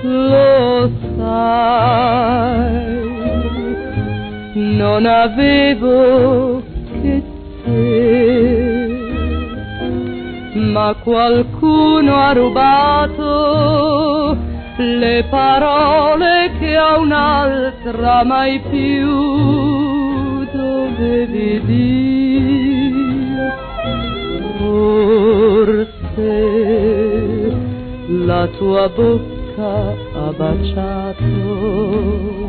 Lo sai, non avevo che te, ma qualcuno ha rubato le parole che a un'altra mai più dovevi dire. Forse la tua bocca ha baciato